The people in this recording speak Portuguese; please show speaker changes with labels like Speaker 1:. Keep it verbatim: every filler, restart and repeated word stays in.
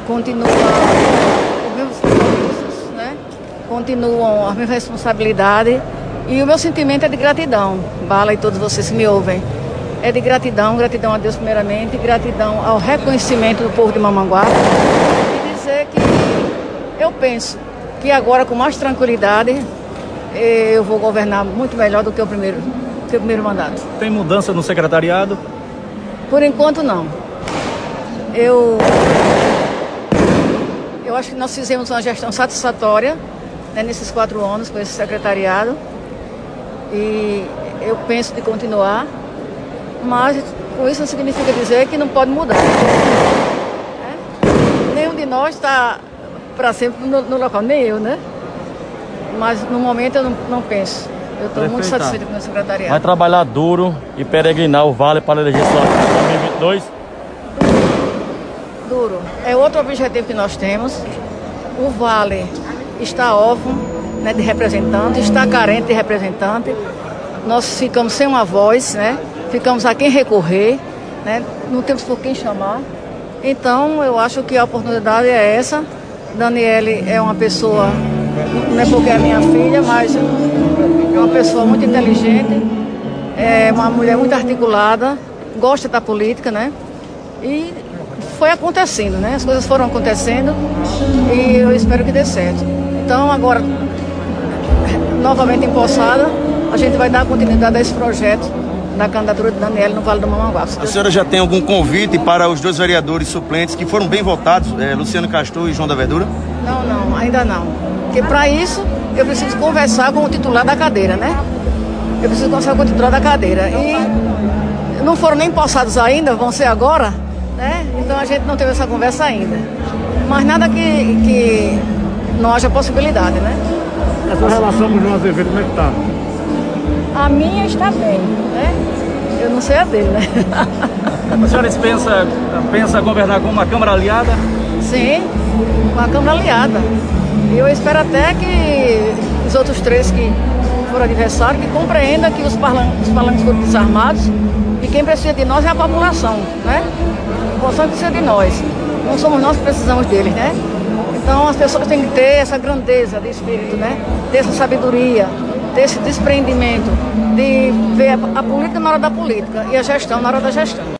Speaker 1: continua os meus compromissos, né? Continuam as minhas responsabilidades e o meu sentimento é de gratidão. Bala e todos vocês que me ouvem. É de gratidão, gratidão a Deus primeiramente, gratidão ao reconhecimento do povo de Mamanguape e dizer que eu penso que agora com mais tranquilidade eu vou governar muito melhor do que o primeiro, do que o primeiro mandato.
Speaker 2: Tem mudança no secretariado?
Speaker 1: Por enquanto não. Eu, eu acho que nós fizemos uma gestão satisfatória, né, nesses quatro anos com esse secretariado e eu penso de continuar, mas com isso não significa dizer que não pode mudar. É? Nenhum de nós está para sempre no, no local, nem eu, né? Mas no momento eu não, não penso. Eu estou muito satisfeita com o meu secretariado.
Speaker 2: Vai trabalhar duro e peregrinar o Vale para a legislatura de dois mil e vinte e dois?
Speaker 1: Duro. É outro objetivo que nós temos. O Vale está órfão, né, de representante, está carente de representante. Nós ficamos sem uma voz, né? Ficamos a quem recorrer, né? Não temos por quem chamar. Então eu acho que a oportunidade é essa. Daniele é uma pessoa, não é porque é minha filha, mas é uma pessoa muito inteligente, é uma mulher muito articulada, gosta da política, né? E foi acontecendo, né? As coisas foram acontecendo e eu espero que dê certo. Então agora, novamente empossada, a gente vai dar continuidade a esse projeto da candidatura de Daniele no Vale do Mamanguape.
Speaker 3: A senhora já tem algum convite para os dois vereadores suplentes que foram bem votados, é, Luciano Castor e João da Verdura?
Speaker 1: Não, não, ainda não. Porque para isso eu preciso conversar com o titular da cadeira, né? Eu preciso conversar com o titular da cadeira. E não foram nem empossados ainda, vão ser agora, né? Então a gente não teve essa conversa ainda. Mas nada que, que não haja possibilidade, né?
Speaker 2: A sua relação com o João Azevedo, como é que está?
Speaker 1: A minha está bem, né? Eu não sei a dele, né?
Speaker 2: A senhora pensa, pensa governar com uma Câmara aliada?
Speaker 1: Sim, com a Câmara aliada. E eu espero até que os outros três que foram adversários, que compreendam que os palanques, os palanques foram desarmados e quem precisa de nós é a população, né? A população precisa de nós. Não somos nós que precisamos deles, né? Então as pessoas têm que ter essa grandeza de espírito, né? Ter essa sabedoria, ter esse desprendimento de ver a política na hora da política e a gestão na hora da gestão.